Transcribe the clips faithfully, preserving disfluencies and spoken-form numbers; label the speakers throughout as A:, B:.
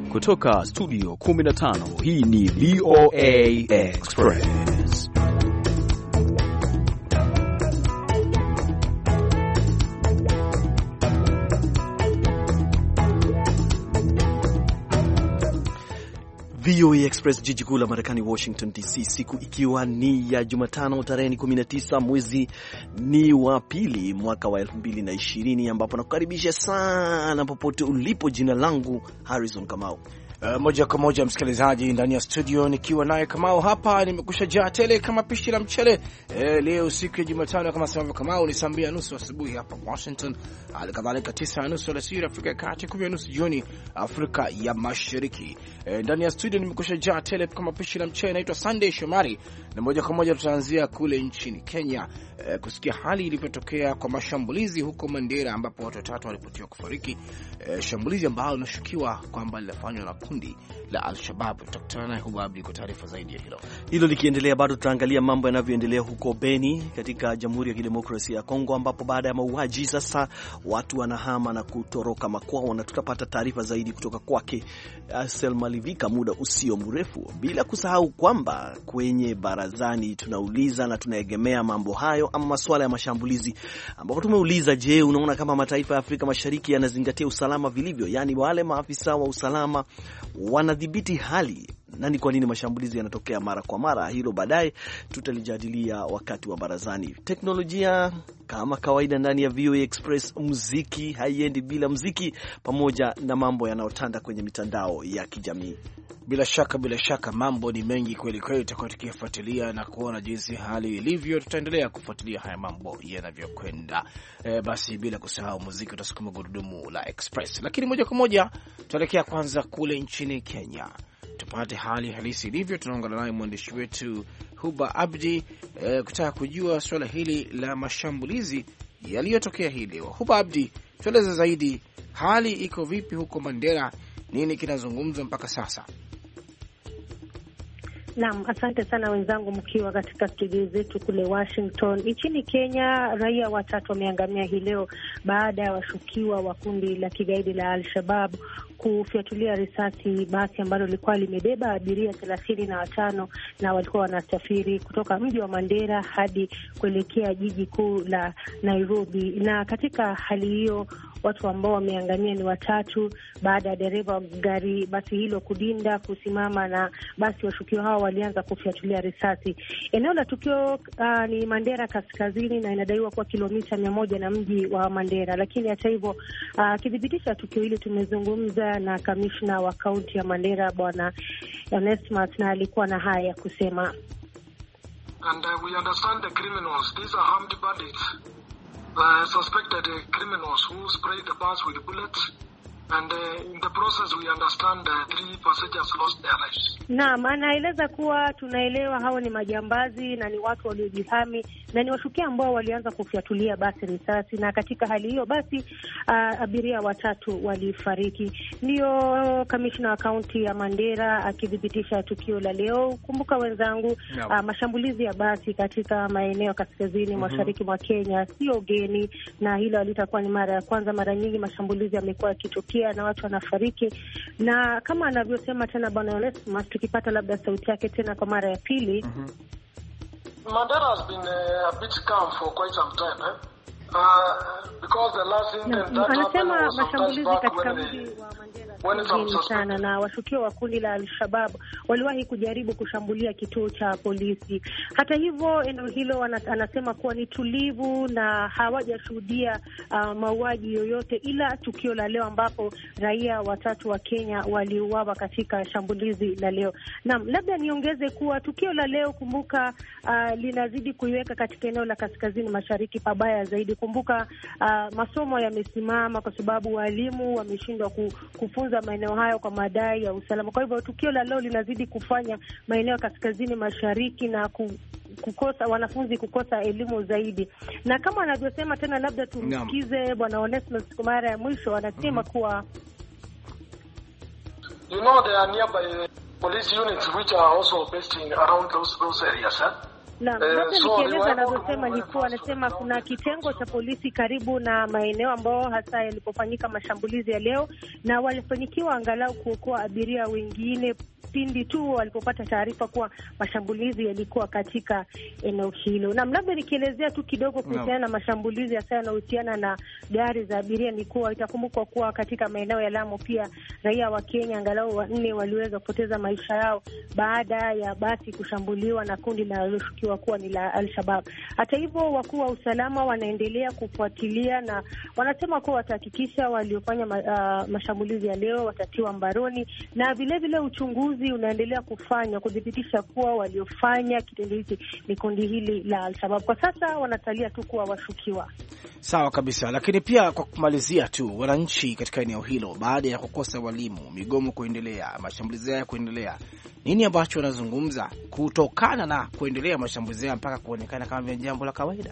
A: Kutoka studio kumi na tano, hii ni V O A Express. V O A Express, jiji kuu la Marekani, Washington D C, siku ikiwa ni ya Jumatano tarehe kumi na tisa mwezi ni wa pili mwaka wa elfu mbili na ishirini, ambapo nakukaribisha sana popote ulipo. Jina langu Harrison Kamau.
B: Uh, moja kwa moja msikilizaji, ndani ya studio nikiwa naye Kamau hapa, nimekusha jaa tele kama pishi la mchele. Uh, leo siku ya Jumatano kama sababu Kamau ni saa mbili na nusu asubuhi hapa Washington, alikadhalika tisa na nusu alasiri Afrika ya Kati, kumi na nusu jioni Afrika ya Mashariki. Uh, ndani ya studio nimekusha jaa tele kama pishi la mchele. Naitwa Sunday Shomari na moja kwa moja tutaanzia kule nchini Kenya, uh, kusikia hali ilipotokea kwa mashambulizi huko Mandera ambapo watu watatu walipotiwa kufariki. Uh, shambulizi ambalo linashukiwa kwamba lilifanywa na kundi la Al-Shabaab. Tutakutana naye Huba Abdi kwa taarifa zaidi ya hilo.
A: Hilo likiendelea, bado tutaangalia mambo yanavyoendelea huko Beni katika Jamhuri ya Kidemokrasia ya Kongo, ambapo baada ya mauaji sasa watu wanahama na kutoroka makwao, na tutapata taarifa zaidi kutoka kwake Selma Livika muda usio mrefu. Bila kusahau kwamba kwenye barazani tunauliza na tunaegemea mambo hayo ama masuala ya mashambulizi, ambapo tumeuliza, je, unaona kama mataifa ya Afrika Mashariki yanazingatia usalama vilivyo? Yaani wale maafisa wa usalama wanadhibiti hali, na ni kwa nini mashambulizi yanatokea mara kwa mara? Hilo baadaye tutalijadilia wakati wa barazani. Teknolojia kama kawaida ndani ya V O A Express, muziki haiendi bila muziki, pamoja na mambo yanayotanda kwenye mitandao ya kijamii.
B: Bila shaka bila shaka mambo ni mengi kweli kweli, tutakuwa tukifuatilia na kuona jinsi hali ilivyo. Tutaendelea kufuatilia haya mambo yanavyokwenda. E, basi bila kusahau muziki utasukuma gurudumu la Express. Lakini moja kwa moja tutaelekea kwanza kule nchini Kenya, tupate hali halisi ilivyo. Tunaungana naye mwandishi wetu Huba Abdi e, kutaka kujua swala hili la mashambulizi yaliyotokea hii leo. Huba Abdi, tueleze zaidi, hali iko vipi huko Mandera? Nini kinazungumzwa mpaka sasa?
C: Naam, asante sana wenzangu mkiwa katika studio zetu kule Washington. Nchini Kenya, raia watatu wameangamia hii leo baada ya washukiwa wa kundi la kigaidi la Al-Shabaab kufyatulia risasi basi ambalo lilikuwa limebeba abiria thelathini na watano na walikuwa wanasafiri kutoka mji wa Mandera hadi kuelekea jiji kuu la Nairobi. Na katika hali hiyo watu ambao wameangamia ni watatu baada ya dereva wa gari basi hilo kudinda kusimama, na basi washukiwa hao walianza kufyatulia risasi. Eneo la tukio uh, ni Mandera kaskazini, na inadaiwa kuwa kilomita mia moja na mji wa Mandera. Lakini hata hivyo uh, kidhibitisha tukio hili tumezungumza na kamishna wa kaunti ya Mandera Bwana Onesmus, na alikuwa na haya ya kusema.
D: And uh, we understand the criminals, these are armed bandits. Uh, suspected uh, criminals who sprayed the bus with bullets, and uh, in the process we understand uh, three passengers lost their lives.
C: Naam, anaeleza kuwa tunaelewa hao ni majambazi na ni watu waliojihami na ni washukia ambao walianza kufyatulia basi risasi, na katika hali hiyo basi uh, abiria watatu walifariki. Ndio kamishna wa kaunti ya Mandera akidhibitisha tukio la leo. Kumbuka wenzangu, no. uh, mashambulizi ya basi katika maeneo kaskazini mm-hmm. mashariki mwa Kenya sio geni, na hilo halitakuwa ni mara ya kwanza. Mara nyingi mashambulizi yamekuwa yakitokea na watu wanafariki, na kama anavyosema tena Bwana Onesmus, tukipata labda sauti yake tena kwa mara ya pili.
D: Mm-hmm. Mandera has been uh, a bit calm for quite some time, eh? Uh, because the last incident
C: no,
D: that
C: anasema
D: happened was
C: mashambulizi katika
D: when
C: mji wa Mandera
D: When
C: sana, na washukiwa wa kundi la Al-Shabaab waliwahi kujaribu kushambulia kituo cha polisi. Hata hivyo eneo hilo anasema kuwa ni tulivu na hawajashuhudia uh, mauaji yoyote, ila tukio la leo ambapo raia watatu wa Kenya waliuawa katika shambulizi la leo. Naam, labda niongeze kuwa tukio la leo, kumbuka, uh, linazidi kuiweka katika eneo la kaskazini mashariki pabaya zaidi. Kumbuka uh, masomo yamesimama kwa sababu walimu wameshindwa kufunza maeneo hayo kwa madai ya usalama. Kwa hivyo tukio la leo linazidi kufanya maeneo kaskazini mashariki na ku, kukosa wanafunzi kukosa elimu zaidi. Na kama anavyosema tena, labda tumsikize Bwana Onesmus kwa mara ya mwisho, anasema mm-hmm. kuwa
D: you know there are nearby police units which are also based in around those those areas, eh?
C: Na labda nikieleza anazosema ni kuwa anasema kuna kitengo cha polisi karibu na maeneo ambao hasa yalipofanyika mashambulizi ya leo, na walifanikiwa angalau kuokoa abiria wengine pindi tu walipopata taarifa kuwa mashambulizi yalikuwa katika eneo hilo. Na labda nikielezea tu kidogo kuhusiana na mashambulizi hasa yanayohusiana na gari za abiria ni kuwa itakumbukwa kuwa katika maeneo ya Lamu pia raia wa Kenya angalau wanne waliweza kupoteza maisha yao baada ya basi kushambuliwa na kundi linaloshukiwa kuwa ni la Al-Shabaab. Hata hivyo, wakuu wa usalama wanaendelea kufuatilia na wanasema kuwa watahakikisha waliofanya ma, uh, mashambulizi ya leo watatiwa mbaroni, na vile vile uchunguzi unaendelea kufanya kudhibitisha kuwa waliofanya kitendo hiki ni kundi hili la Al-Shabaab. Kwa sasa wanasalia tu kuwa washukiwa.
B: Sawa kabisa, lakini pia kwa kumalizia tu, wananchi katika eneo hilo baada ya kukosa walimu, migomo kuendelea, mashambulizi haya kuendelea, nini ambacho wanazungumza kutokana na kuendelea mashambulizi haya mpaka kuonekana kama vile jambo la kawaida?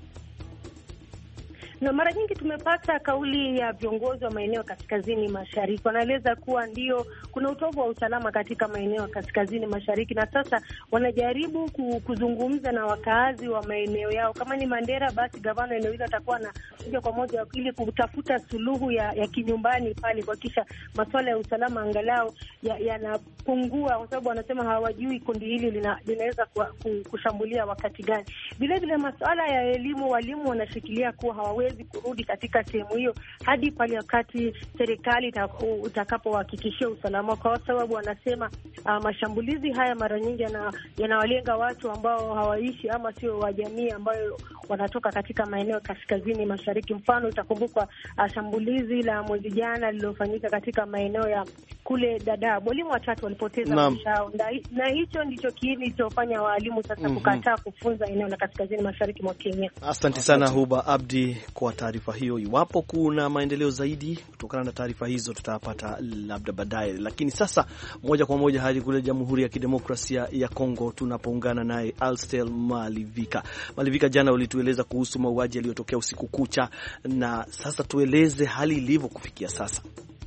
C: Na mara nyingi tumepata kauli ya viongozi wa maeneo kaskazini mashariki. Wanaeleza kuwa ndio kuna utovu wa usalama katika maeneo ya kaskazini mashariki, na sasa wanajaribu kuzungumza na wakaazi wa maeneo yao. Kama ni Mandera, basi gavana eneo hilo atakuwa na moja kwa moja ili kutafuta suluhu ya, ya kinyumbani pale, kuhakikisha masuala ya usalama angalau yanapungua, ya kwa sababu wanasema hawajui kundi hili lina, linaweza kushambulia wakati gani. Vile vile masuala ya elimu, walimu wanashikilia kuwa hawawe kurudi katika sehemu hiyo hadi pale wakati serikali itakapohakikishia usalama, kwa sababu wanasema uh, mashambulizi haya mara nyingi yanawalenga watu ambao hawaishi ama sio wa jamii ambayo wanatoka katika maeneo kaskazini mashariki. Mfano, itakumbukwa uh, shambulizi la mwezi jana lililofanyika katika maeneo ya kule Dadaab. Walimu watatu walipoteza maisha yao, na hicho ndicho kiini kilichofanya walimu sasa mm-hmm. kukataa kufunza eneo la kaskazini mashariki mwa Kenya.
A: Asante sana Huba Abdi kwa taarifa hiyo. Iwapo kuna maendeleo zaidi kutokana na taarifa hizo tutapata labda baadaye, lakini sasa moja kwa moja hadi kule Jamhuri ya Kidemokrasia ya Kongo tunapoungana naye Alstel Malivika. Malivika, jana ulitueleza kuhusu mauaji yaliyotokea usiku kucha, na sasa tueleze hali ilivyo kufikia sasa.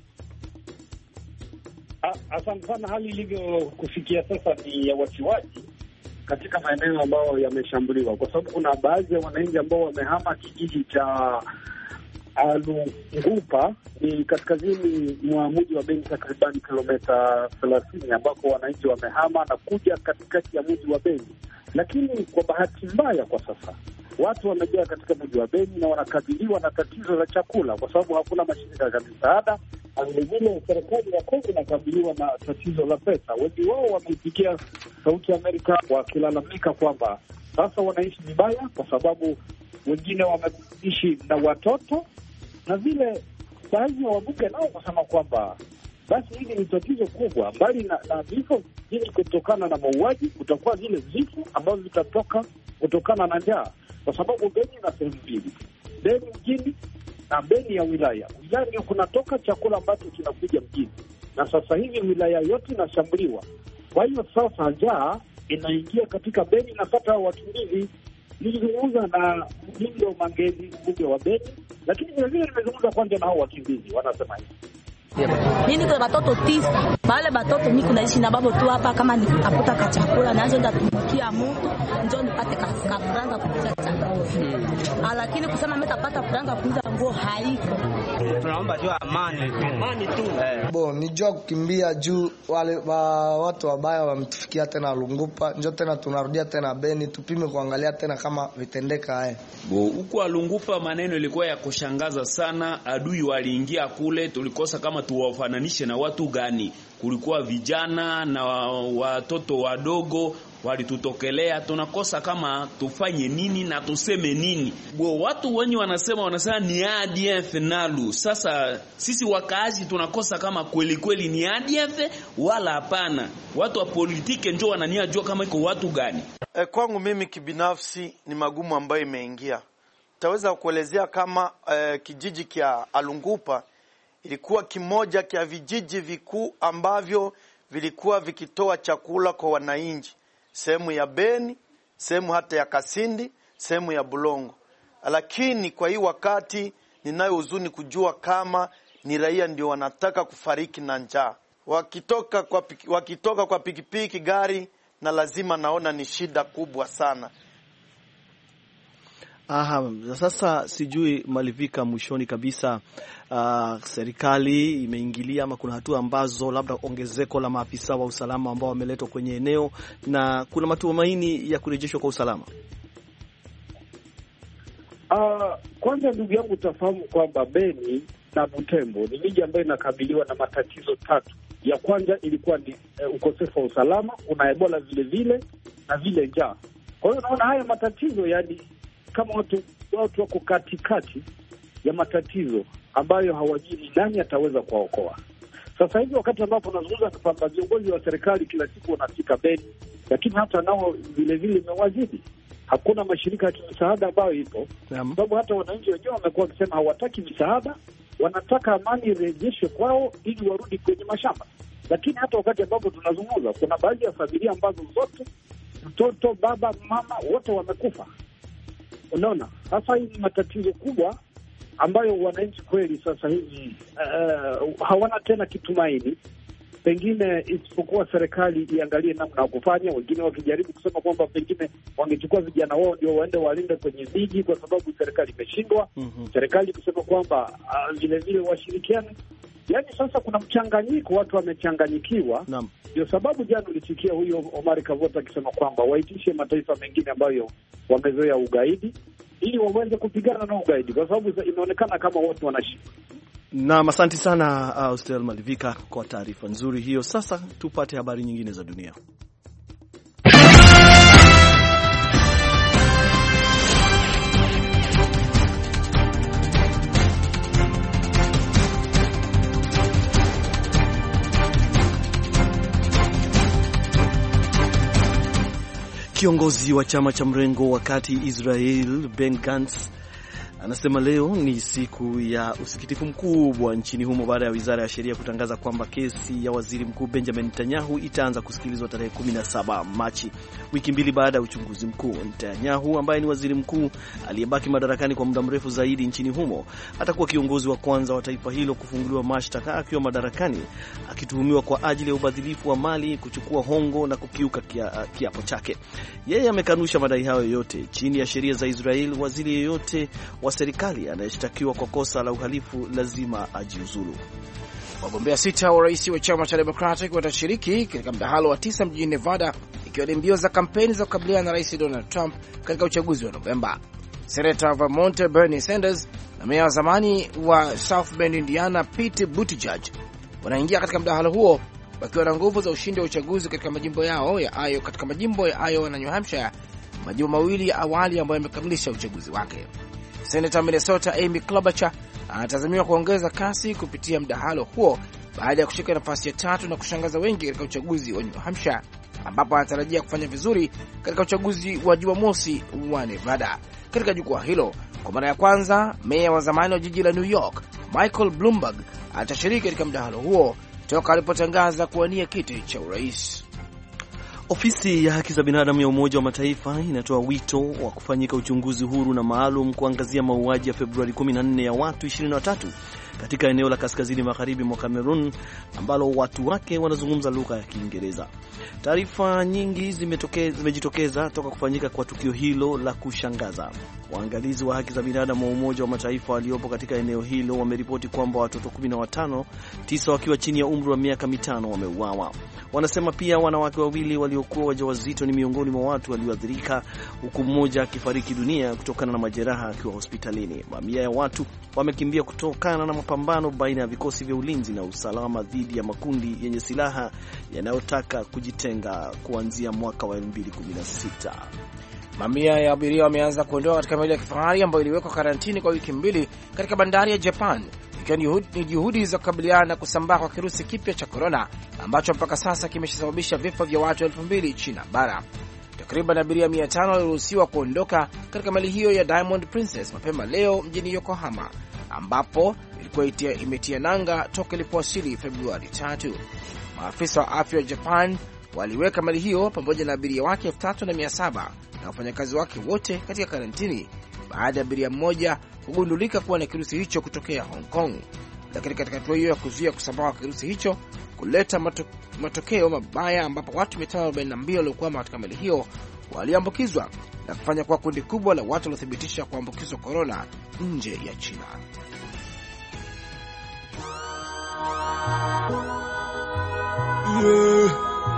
E: Asante sana. Hali ilivyo kufikia sasa ni ya wasiwasi katika maeneo ambayo yameshambuliwa, kwa sababu kuna baadhi ya wananchi ambao wamehama kijiji cha Alungupa, ni kaskazini mwa mji wa Beni, takriban kilomita thelathini, ambako wananchi wamehama na kuja katikati ya mji wa Beni. Lakini kwa bahati mbaya, kwa sasa watu wamejaa katika mji wa Beni na wanakabiliwa na tatizo la chakula, kwa sababu hakuna mashirika ya misaada. Vilevile serikali ya Kongo inakabiliwa na tatizo la pesa. Wengi wao wameipigia Sauti ya Amerika wakilalamika kwamba sasa wanaishi vibaya, kwa sababu wengine wameishi na watoto, na vile baadhi ya wabunge nao kusema kwamba basi hili ni tatizo kubwa, mbali na, na vifo vingi kutokana na mauaji, kutakuwa vile vifo ambavyo vitatoka kutokana na njaa, kwa sababu Beni na sehemu mbili, Beni mjini na Beni ya wilaya. Wilaya ndio kunatoka chakula ambacho kinakuja mjini, na sasa hivi wilaya yote inashambuliwa. Kwa hiyo sasa njaa inaingia katika Beni na sasa wakimbizi. Nilizungumza na Mlindo Mangezi, mbunge wa Beni, lakini vile vile nimezungumza kwanza na hao wakimbizi, wanasema hivi:
F: mimi niko na watoto tisa, wale watoto niko naishi na babo tu hapa, kama nitakuta ka chakula naanza ndatumikia mtu njoo nipate ka franga kuuza chakula. Lakini kusema mimi tapata franga kuuza nguo haiko.
G: Tunaomba tu amani, amani tu.
H: Bo nijua kukimbia juu wale wa, watu wabaya wamtufikia tena Lungupa, njoo tena tunarudia tena Beni tupime kuangalia tena kama vitendeka haya.
I: Bo huko Lungupa maneno ilikuwa ya kushangaza sana, adui waliingia kule, tulikosa kama tuwafananishe na watu gani. Kulikuwa vijana na watoto wadogo walitutokelea, tunakosa kama tufanye nini na tuseme nini. Bo watu wenye wanasema wanasema ni A D F nalu. Sasa sisi wakaazi tunakosa kama kweli kweli ni A D F wala hapana. Watu wa politike ndio wanania jua kama iko watu gani.
J: E, kwangu mimi kibinafsi ni magumu ambayo imeingia. Taweza kuelezea kama e, kijiji kia Alungupa ilikuwa kimoja kia vijiji vikuu ambavyo vilikuwa vikitoa chakula kwa wananchi, sehemu ya Beni, sehemu hata ya Kasindi, sehemu ya Bulongo. Lakini kwa hii wakati ninayo huzuni kujua kama ni raia ndio wanataka kufariki na njaa. Wakitoka kwa wakitoka kwa pikipiki, gari, na lazima naona ni shida kubwa sana.
A: Aha, sasa sijui Malivika, mwishoni kabisa, uh, serikali imeingilia ama kuna hatua ambazo labda ongezeko la maafisa wa usalama ambao wameletwa kwenye eneo na kuna matumaini ya kurejeshwa kwa usalama?
E: Uh, kwanza ndugu yangu utafahamu kwamba Beni na Butembo ni miji ambayo inakabiliwa na matatizo tatu. Ya kwanza ilikuwa ni uh, ukosefu wa usalama, kuna Ebola vile vile na vile njaa. Kwa hiyo naona haya matatizo, yani kama watu watu wako katikati ya matatizo ambayo hawajui nani ataweza kuwaokoa. Sasa hivi wakati ambapo nazungumza kwamba viongozi wa serikali kila siku wanafika Beni, lakini hata nao vile vile imewazidi. Hakuna mashirika ya misaada ambayo ipo, sababu hata wananchi wenyewe wamekuwa wakisema hawataki misaada, wanataka amani irejeshwe kwao ili warudi kwenye mashamba. Lakini hata wakati ambapo tunazungumza, kuna baadhi ya familia ambazo zote, mtoto, baba, mama, wote wamekufa. Unaona, sasa hii ni matatizo kubwa ambayo wananchi kweli sasa hivi uh, hawana tena kitumaini, pengine isipokuwa serikali iangalie namna ya kufanya. Wengine wakijaribu kusema kwamba pengine wangechukua vijana wao ndio waende walinde kwenye miji kwa sababu serikali imeshindwa. Mm-hmm. Serikali kusema kwamba uh, vile vile washirikiane. Yaani sasa kuna mchanganyiko, watu wamechanganyikiwa. Naam. Ndio sababu jana ulisikia huyo Omar Kavota akisema kwamba waitishe mataifa mengine ambayo wamezoea ugaidi ili waweze kupigana na ugaidi, kwa sababu inaonekana kama wote wanashinda.
A: Na asante sana uh, Austel Malivika kwa taarifa nzuri hiyo. Sasa tupate habari nyingine za dunia. Kiongozi wa chama cha mrengo wa kati Israel Ben Gantz anasema leo ni siku ya usikitifu mkubwa nchini humo baada ya wizara ya sheria kutangaza kwamba kesi ya waziri mkuu Benjamin Netanyahu itaanza kusikilizwa tarehe kumi na saba Machi, wiki mbili baada ya uchunguzi mkuu. Netanyahu ambaye ni waziri mkuu aliyebaki madarakani kwa muda mrefu zaidi nchini humo atakuwa kiongozi wa kwanza wa taifa hilo kufunguliwa mashtaka akiwa madarakani, akituhumiwa kwa ajili ya ubadhilifu wa mali, kuchukua hongo na kukiuka kia, kiapo chake. Yeye amekanusha madai hayo yote. Chini ya sheria za Israel, waziri yeyote wa serikali anayeshtakiwa kwa kosa la uhalifu lazima ajiuzulu.
B: Wagombea sita wa rais wa chama cha Democratic watashiriki katika mdahalo wa tisa mjini Nevada, ikiwa ni mbio za kampeni za kukabiliana na rais Donald Trump katika uchaguzi wa Novemba. Senator wa Vermont Bernie Sanders na meya wa zamani wa South Bend Indiana Pete Buttigieg wanaingia katika mdahalo huo wakiwa na nguvu za ushindi wa uchaguzi katika majimbo yao ya Iowa, katika majimbo ya Iowa na New Hampshire, majimbo mawili ya awali ambayo yamekamilisha uchaguzi wake. Senator Minnesota Amy Klobuchar anatazamiwa kuongeza kasi kupitia mdahalo huo baada ya kushika nafasi ya tatu na kushangaza wengi katika uchaguzi wa New Hampshire, ambapo anatarajia kufanya vizuri katika uchaguzi wa Jumamosi wa Nevada. Katika jukwaa hilo, kwa mara ya kwanza, meya wa zamani wa jiji la New York Michael Bloomberg atashiriki katika mdahalo huo toka alipotangaza kuwania kiti cha urais.
A: Ofisi ya haki za binadamu ya Umoja wa Mataifa inatoa wito wa kufanyika uchunguzi huru na maalum kuangazia mauaji ya Februari kumi na nne ya watu ishirini na tatu katika eneo la kaskazini magharibi mwa Cameroon ambalo watu wake wanazungumza lugha ya Kiingereza. Taarifa nyingi zimejitokeza toka kufanyika kwa tukio hilo la kushangaza. Waangalizi wa haki za binadamu wa Umoja wa Mataifa waliopo katika eneo hilo wameripoti kwamba watoto kumi na watano, tisa wakiwa chini ya umri wa miaka mitano wameuawa. Wanasema pia wanawake wawili waliokuwa wajawazito ni miongoni mwa watu walioathirika, huku mmoja akifariki dunia kutokana na majeraha akiwa hospitalini. Mamia ya watu wamekimbia kutokana na mapambano baina ya vikosi vya ulinzi na usalama dhidi ya makundi yenye silaha yanayotaka kujitenga kuanzia mwaka wa elfu mbili kumi na sita.
B: Mamia ya abiria wameanza kuondoka katika meli ya kifahari ambayo iliwekwa karantini kwa wiki mbili katika bandari ya Japan, ikiwa ni juhudi za kukabiliana na kusambaa kwa kirusi kipya cha corona ambacho mpaka sasa kimeshasababisha vifo vya watu elfu mbili China bara. Takriban abiria mia tano waliruhusiwa kuondoka katika meli hiyo ya Diamond Princess mapema leo mjini Yokohama, ambapo ilikuwa itia, imetia nanga toka ilipowasili Februari tatu. Maafisa wa afya wa Japan waliweka meli hiyo pamoja na abiria wake elfu tatu na mia saba na wafanyakazi wake wote katika karantini baada ya abiria mmoja kugundulika kuwa na kirusi hicho kutokea Hong Kong. lakini katika hatua hiyo ya kuzuia kusambaa kwa kirusi hicho kuleta mato, matokeo mabaya ambapo watu mia tano arobaini na mbili waliokuwa katika meli hiyo waliambukizwa na kufanya kwa kundi kubwa la watu waliothibitisha kuambukizwa corona nje ya China.
K: Yeah.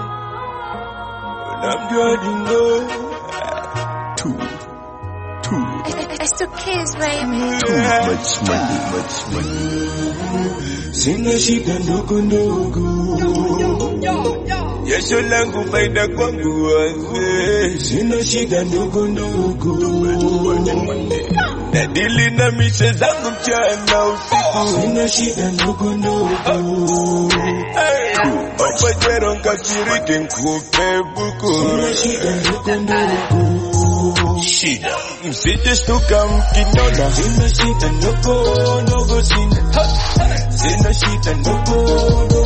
K: I'm getting low. Too, too.
L: It's the kids, baby.
K: Too much money, much money. Sina shida ndogo ndogo. Jasho langu faida kwangu wazee. Sina shida ndogo ndogo. Nadili na mishe zangu mchana usiku. Sina shida ndogo ndogo. Opa jero nkakirike nkupe buku. Sina shida ndogo ndogo. Shida msije shtuka mkinona. Sina shida ndogo ndogo sina. Sina shida ndogo ndogo.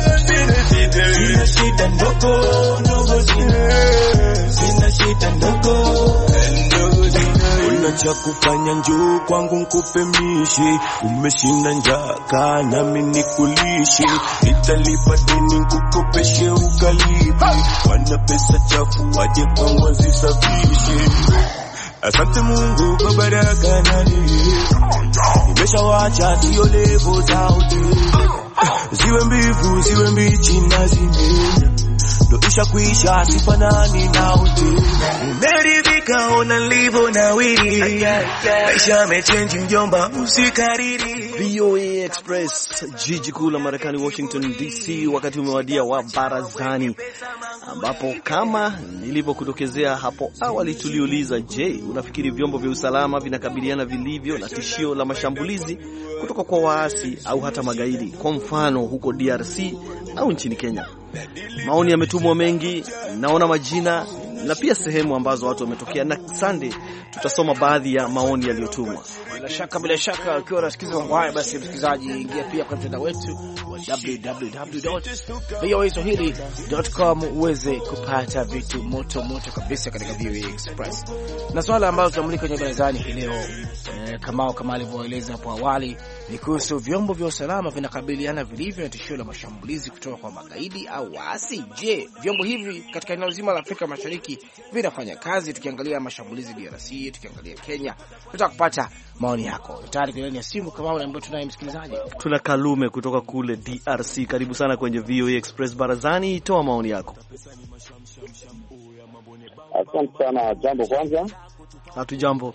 K: Sina shida ndogo ndogo sina. Sina shida ndogo ndogo sina. Unacha kufanya njoo kwangu nkupe mishi. Umeshinda njaa nami nikulishi. Nitalipa deni nkukopeshe ukalipi. Wana pesa chafu waje kwangu zisafishe. Asante Mungu kwa baraka nani. Nimeshawacha sio levo zauti. Ziwe mbivu, ziwe mbichi na zimenya. Ndo isha kuisha sifanani na uti. Umeridhika ona livo na wili. Maisha mechange mjomba usikariri.
A: V O A Express, jiji kuu la Marekani Washington D C, wakati umewadia wa barazani, ambapo kama nilivyokudokezea hapo awali tuliuliza, je, unafikiri vyombo vya usalama vinakabiliana vilivyo na tishio la mashambulizi kutoka kwa waasi au hata magaidi, kwa mfano huko D R C au nchini Kenya? Maoni yametumwa mengi, naona majina na pia sehemu ambazo watu wametokea, na Sunday tutasoma baadhi ya maoni yaliyotumwa.
B: Bila shaka bila shaka ukiwa unasikiza mambo haya, basi msikilizaji, ingia pia kwa mtandao wetu wa w w w dot v o a swahili dot com uweze kupata vitu moto moto kabisa katika V O A Express. Na swala ambalo tunamulika kwenye barazani hii leo eh, kama kama alivyoeleza hapo awali ni kuhusu vyombo vya usalama vinakabiliana vilivyo na tishio la mashambulizi kutoka kwa magaidi au waasi. Je, vyombo hivi katika eneo zima la Afrika Mashariki vinafanya kazi? Tukiangalia mashambulizi D R C, tukiangalia Kenya, tutaka kupata maoni yako. Tayari kwenye simu kama unaambia tunaye msikilizaji.
A: Tuna Kalume kutoka kule D R C. Karibu sana kwenye V O A Express barazani, toa maoni yako.
E: Asante sana. Jambo kwanza.
A: Hatu jambo.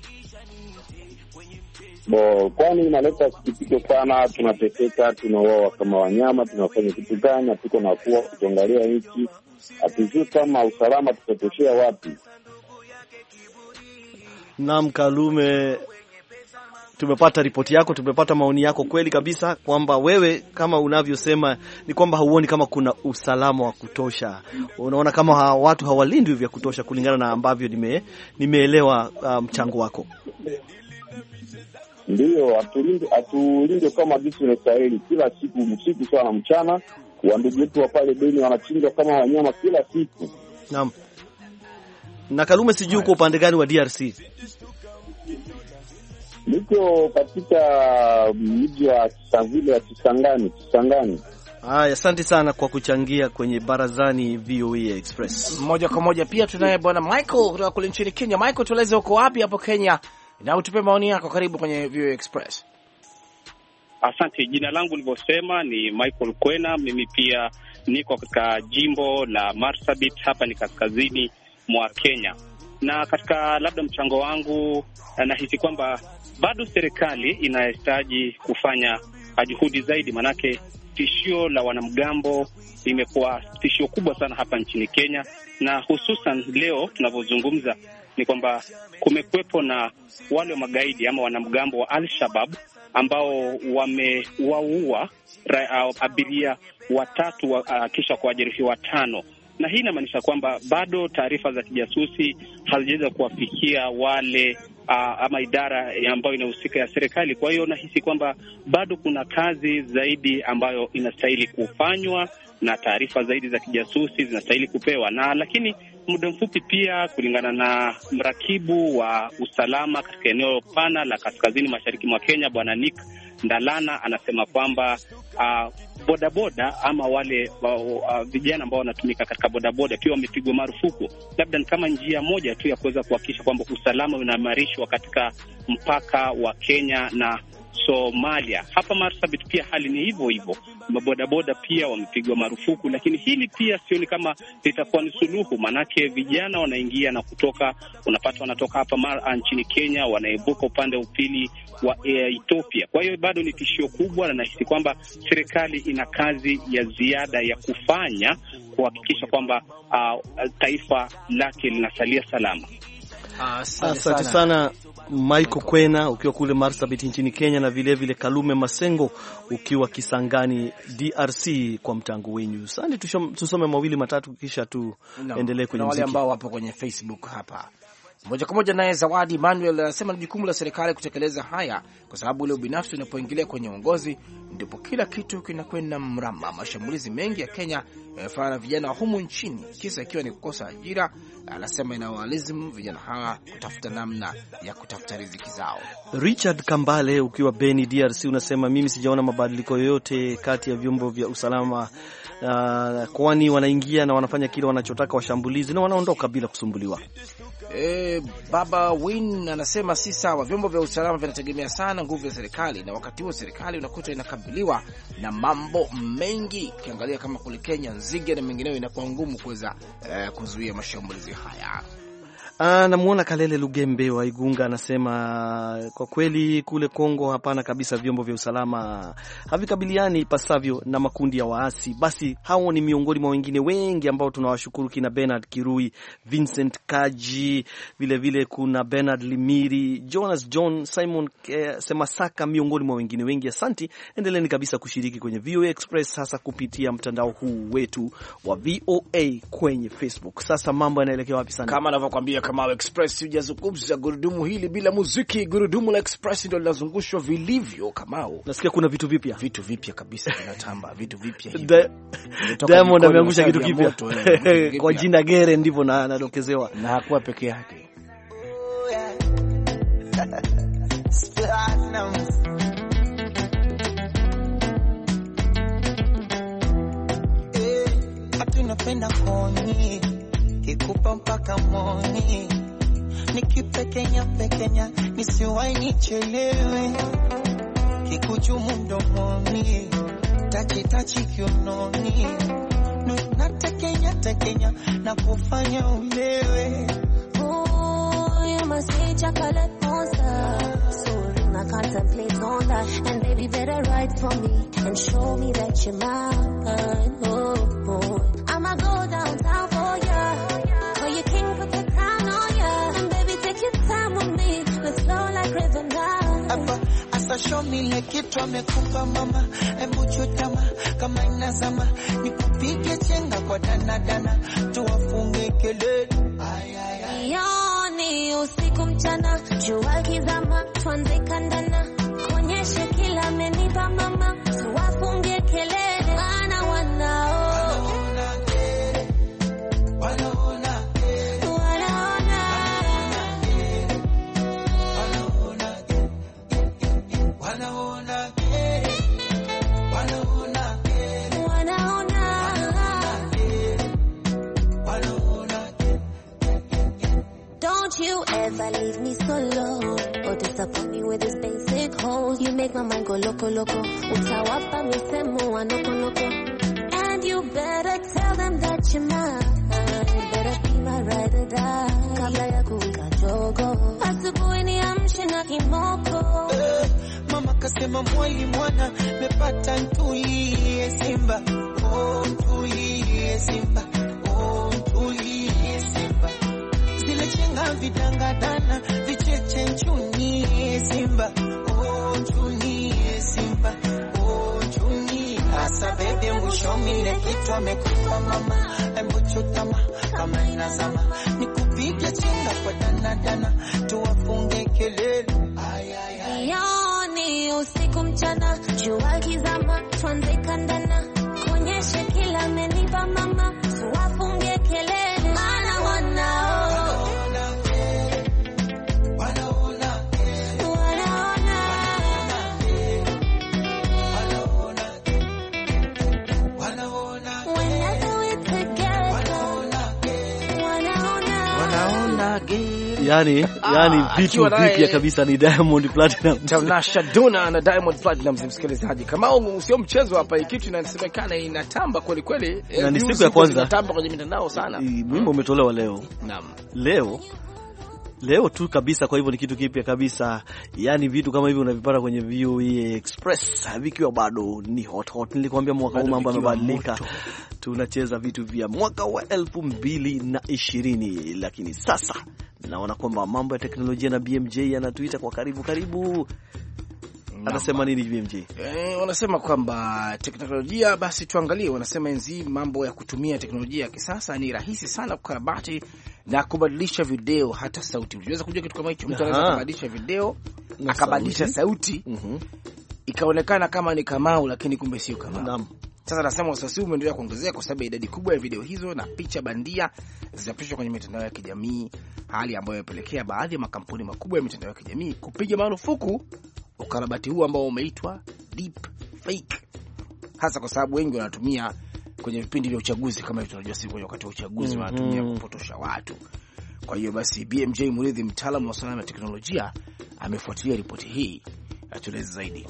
E: Bo, kwani inaleta sikitiko sana, tunateseka, tunauawa kama wanyama, tunafanya kitu gani? Tuko na kuwa kuangalia nchi, hatujui kama usalama tutatoshea wapi.
A: Naam Kalume, tumepata ripoti yako, tumepata maoni yako kweli kabisa kwamba wewe kama unavyosema ni kwamba hauoni kama kuna usalama wa kutosha. Unaona kama ha, watu hawalindwi vya kutosha kulingana na ambavyo nime nimeelewa mchango um, wako.
E: Ndio, atulinde atulinde kama jinsi inastahili. Kila siku usiku sana mchana, wa ndugu wetu wa pale Beni wanachinjwa kama wanyama kila siku.
A: Naam. Na Kalume, sijui uko upande gani wa D R C?
E: Niko katika mji wa Kisangani ya Kisangani, Kisangani.
A: Haya, asante sana kwa kuchangia kwenye barazani V O A Express.
B: Moja kwa moja pia tunaye bwana Michael kutoka kule nchini Kenya. Michael, tueleze uko wapi hapo Kenya na utupe maoni yako. Karibu kwenye V O A Express.
M: Asante. Jina langu nilivyosema ni Michael Kwena. Mimi pia niko katika jimbo la Marsabit, hapa ni kaskazini mwa Kenya. Na katika labda mchango wangu, nahisi kwamba bado serikali inahitaji kufanya juhudi zaidi, manake tishio la wanamgambo limekuwa tishio kubwa sana hapa nchini Kenya, na hususan leo tunavyozungumza ni kwamba kumekuwepo na wale magaidi ama wanamgambo wa Al-Shabaab ambao wamewaua abiria watatu wa, uh, kisha kuwajeruhi watano. Na hii inamaanisha kwamba bado taarifa za kijasusi hazijaweza kuwafikia wale uh, ama idara ambayo inahusika ya serikali. Kwa hiyo nahisi kwamba bado kuna kazi zaidi ambayo inastahili kufanywa na taarifa zaidi za kijasusi zinastahili kupewa. Na lakini muda mfupi pia, kulingana na mrakibu wa usalama katika eneo pana la kaskazini mashariki mwa Kenya, Bwana Nick Ndalana, anasema kwamba uh, bodaboda ama wale uh, uh, vijana ambao wanatumika katika bodaboda pia wamepigwa marufuku. Labda ni kama njia moja tu ya kuweza kuhakikisha kwamba usalama unaimarishwa katika mpaka wa Kenya na Somalia. Hapa Marsabit pia hali ni hivyo hivyo, mabodaboda pia wamepigwa marufuku, lakini hili pia sioni kama litakuwa ni suluhu, manake vijana wanaingia na kutoka, unapata wanatoka hapa Mar nchini Kenya wanaibuka upande wa upili wa Ethiopia. Kwa hiyo bado ni tishio kubwa, na nahisi kwamba serikali ina kazi ya ziada ya kufanya kuhakikisha kwamba uh, taifa lake linasalia salama.
A: Asante sana, sana Michael Kwena ukiwa kule Marsabit nchini Kenya, na vile vile Kalume Masengo ukiwa Kisangani D R C kwa mtango wenyu. Sasa tusome mawili matatu kisha tuendelee kwenye muziki.
B: Wale ambao wapo kwenye Facebook hapa moja kwa moja, naye Zawadi Manuel anasema ni jukumu la serikali kutekeleza haya, kwa sababu ile ubinafsi unapoingilia kwenye uongozi ndipo kila kitu kinakwenda mrama. Mashambulizi mengi ya Kenya yamefanya na vijana wa humu nchini, kisa ikiwa ni kukosa ajira. Anasema inawalazimu vijana hawa kutafuta namna ya kutafuta riziki zao.
A: Richard Kambale ukiwa Beni D R C unasema mimi sijaona mabadiliko yoyote kati ya vyombo vya usalama, uh, kwani wanaingia na wanafanya kile wanachotaka washambulizi na wanaondoka bila kusumbuliwa.
B: E, Baba Win anasema si sawa, vyombo vya usalama vinategemea sana nguvu ya serikali, na wakati huo serikali unakuta inakabiliwa na mambo mengi. Ukiangalia kama kule Kenya, Nzige na mengineyo, inakuwa ngumu kuweza eh, kuzuia mashambulizi haya.
A: Ah, namuona Kalele Lugembe wa Igunga anasema kwa kweli kule Kongo hapana kabisa, vyombo vya usalama havikabiliani pasavyo na makundi ya waasi. Basi hao ni miongoni mwa wengine wengi ambao tunawashukuru, kina Bernard Kirui, Vincent Kaji, vile vile kuna Bernard Limiri, Jonas John, Simon eh, Semasaka, miongoni mwa wengine wengi. Asante, endeleeni kabisa kushiriki kwenye V O A Express hasa kupitia mtandao huu wetu wa V O A kwenye Facebook. Sasa mambo yanaelekea wapi sana?
B: Kama anavyokuambia kama Express hujazungumza gurudumu hili bila muziki. Gurudumu la Express ndio linazungushwa vilivyo. Kamao,
A: nasikia kuna vitu vipya,
B: vitu vipya kabisa vinatamba, vitu vipya hivi.
A: Diamond ameangusha kitu kipya kwa jina Gere, ndivyo na anadokezewa,
B: na hakuwa peke yake.
N: Tunapenda koni kikupa mpaka moni, nikipekenya pekenya nisiwahi nichelewe, kikuchumu mdomoni, tachi tachi kiunoni, natekenya tekenya na kufanya ulewe.
O: Oh, you must say chocolate monster, so I contemplate on that, and baby better write for me and show me that you're mine. Oh, oh. I'ma go downtown for ya, for your king put the crown on ya, and baby take your time with me, let's flow like river now.
N: Apa, asa show me like kitu amekupa mama, embu chutama kama inazama, nikupige chenga kwa dana dana, tuwafunge kelele. Ay ay ay.
O: Yoni usiku mchana, jua kizama, tuanze kandana, kuonyeshe kila amenipa mama, tuwafunge kelele, wana wanao you ever leave me solo or disappoint me with this basic hole. You make my mind go loco loco. Utawapa misemo wa noko noko. And you better tell them that you're mine. Better be my ride or die. Kabla ya kuwika jogo, asubuhi niamshe na kimoko.
N: Eh, mama kasema mwali mwana mepata ntulie Simba. Oh ntulie Simba. Oh ntulie Simba. Chenga vidanga dana vicheche nchuni Simba. Oh nchuni Simba. Oh nchuni asa bebe mbushomile kitu amekufa mama, embu chutama kama inazama, nikupige chenga kwa dana dana, tuwafunge kelele. Ay ay ay.
O: Yoni usiku mchana, jua kizama, tuanze kandana, kuonyeshe kila amenipa mama, tuwafunge kelele, maana wana
A: yani yani vitu vipya kabisa ni Diamond Platinum.
B: Tanasha Donna na Diamond Platinum, msikilizaji. Kama sio mchezo hapa, hii kitu inasemekana inatamba kweli kweli.
A: Na ni siku ya kwanza
B: inatamba kwenye mitandao sana.
A: Wimbo umetolewa leo.
B: Naam.
A: Leo Leo tu kabisa, kwa hivyo ni kitu kipya kabisa. Yaani vitu kama hivi unavipata kwenye V O A Express vikiwa bado ni hot hot. Nilikwambia mwaka huu mambo yamebadilika. Tunacheza vitu vya mwaka wa elfu mbili na ishirini, lakini sasa naona kwamba mambo ya teknolojia na B M J yanatuita kwa karibu karibu. Anasema nini B M J?
B: Eh, wanasema kwamba teknolojia, basi tuangalie. Wanasema enzi mambo ya kutumia teknolojia ya kisasa ni rahisi sana kukarabati na kubadilisha video hata sauti. Unaweza kujua kitu kama hicho, mtu anaweza kubadilisha video na akabadilisha sauti, mm-hmm. ikaonekana kama ni Kamau lakini kumbe sio Kamau. Naam. Sasa nasema usasi umeendelea kuongezeka kwa sababu idadi kubwa ya video hizo na picha bandia zinapishwa kwenye mitandao ya kijamii, hali ambayo imepelekea baadhi ya makampuni makubwa ya mitandao ya kijamii kupiga marufuku ukarabati huu ambao umeitwa deep fake, hasa kwa sababu wengi wanatumia kwenye vipindi vya uchaguzi. Kama tunajua siku kwenye wakati wa uchaguzi mm -hmm. wanatumia kupotosha watu. Kwa hiyo basi B M J Muridhi, mtaalamu wa usalama na teknolojia, amefuatilia ripoti hii, atueleze zaidi.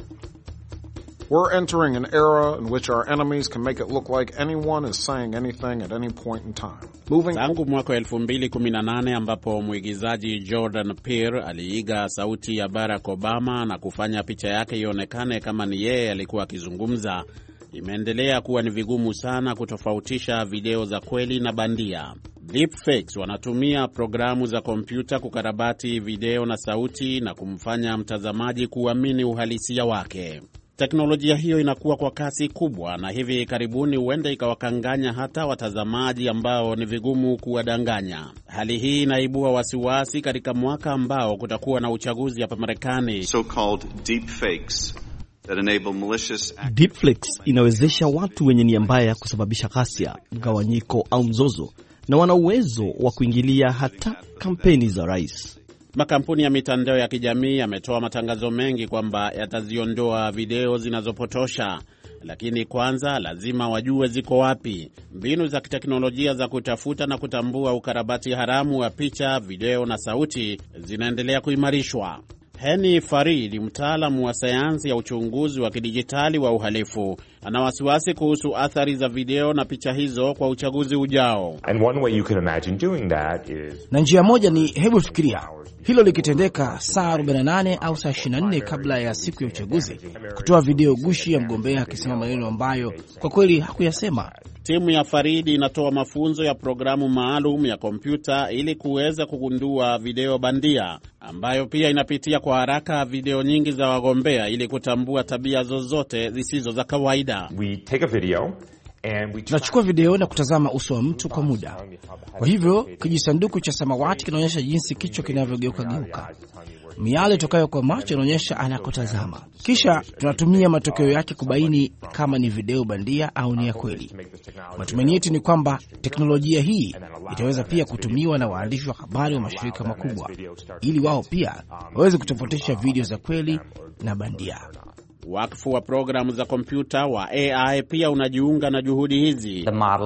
P: We're entering an era in which our enemies can make it look like anyone is saying anything at any point in time. Moving
Q: tangu mwaka elfu mbili kumi na nane ambapo mwigizaji Jordan Peele aliiga sauti ya Barack Obama na kufanya picha yake ionekane kama ni yeye alikuwa akizungumza, imeendelea kuwa ni vigumu sana kutofautisha video za kweli na bandia. Deepfakes wanatumia programu za kompyuta kukarabati video na sauti na kumfanya mtazamaji kuamini uhalisia wake. Teknolojia hiyo inakuwa kwa kasi kubwa na hivi karibuni huenda ikawakanganya hata watazamaji ambao ni vigumu kuwadanganya. Hali hii inaibua wasiwasi katika mwaka ambao kutakuwa na uchaguzi hapa Marekani.
R: So-called deepfakes that enable malicious acts.
A: Deepfakes inawezesha watu wenye nia mbaya kusababisha ghasia, mgawanyiko au mzozo, na wana uwezo wa kuingilia hata kampeni za rais.
Q: Makampuni ya mitandao ya kijamii yametoa matangazo mengi kwamba yataziondoa video zinazopotosha, lakini kwanza lazima wajue ziko wapi. Mbinu za kiteknolojia za kutafuta na kutambua ukarabati haramu wa picha, video na sauti zinaendelea kuimarishwa. Heni Farid, mtaalamu wa sayansi ya uchunguzi wa kidijitali wa uhalifu, ana wasiwasi kuhusu athari za video na picha hizo kwa uchaguzi ujao.
S: And one way you can imagine doing that is...
B: na njia moja ni, hebu fikiria hilo likitendeka saa arobaini na nane au saa ishirini na nne kabla ya siku ya uchaguzi, kutoa video gushi ya mgombea akisema maneno ambayo kwa kweli hakuyasema.
Q: Timu ya Faridi inatoa mafunzo ya programu maalum ya kompyuta ili kuweza kugundua video bandia, ambayo pia inapitia kwa haraka video nyingi za wagombea ili kutambua tabia zozote zisizo za kawaida.
S: We take a video and we
B: tunachukua video na kutazama uso wa mtu kwa muda. Kwa hivyo kijisanduku cha samawati kinaonyesha jinsi kichwa kinavyogeuka geuka. Miale tokayo kwa macho inaonyesha anakotazama. Kisha tunatumia matokeo yake kubaini kama ni video bandia au ni ya kweli. Matumaini yetu ni kwamba teknolojia hii itaweza pia kutumiwa na waandishi wa habari wa mashirika makubwa ili wao pia waweze kutofautisha video za kweli na bandia.
Q: Wakfu wa programu za kompyuta wa A I pia unajiunga na juhudi hizi.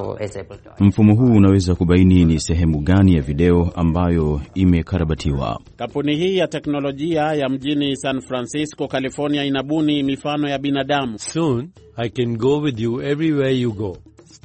T: Mfumo huu unaweza kubaini ni sehemu gani ya video ambayo imekarabatiwa.
Q: Kampuni hii ya teknolojia ya mjini San Francisco, California, inabuni mifano ya binadamu.
U: Soon I can go with you everywhere you go.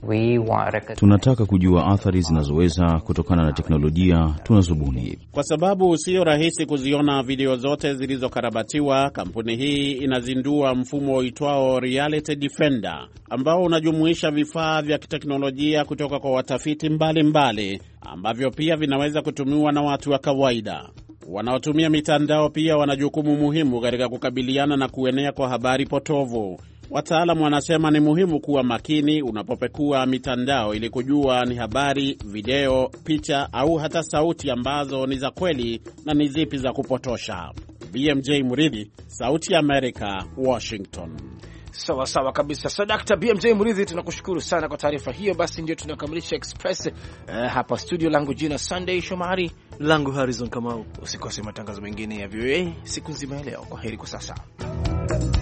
T: Tunataka kujua athari zinazoweza kutokana na teknolojia tunazobuni.
Q: Kwa sababu sio rahisi kuziona video zote zilizokarabatiwa, kampuni hii inazindua mfumo uitwao Reality Defender, ambao unajumuisha vifaa vya kiteknolojia kutoka kwa watafiti mbalimbali mbali, ambavyo pia vinaweza kutumiwa na watu wa kawaida. Wanaotumia mitandao pia wana jukumu muhimu katika kukabiliana na kuenea kwa habari potovu. Wataalamu wanasema ni muhimu kuwa makini unapopekua mitandao ili kujua ni habari, video, picha au hata sauti ambazo ni za kweli na ni zipi za kupotosha. B M J Muridhi, Sauti ya Amerika, Washington.
B: Sawa sawa kabisa. So Daktari B M J Muridhi, tunakushukuru sana kwa taarifa hiyo. Basi ndio tunakamilisha Express uh, hapa studio. Langu jina Sunday Shomari,
A: langu Harrison Kamau.
B: Usikose matangazo mengine ya V O A siku nzima ya leo. Kwaheri kwa sasa.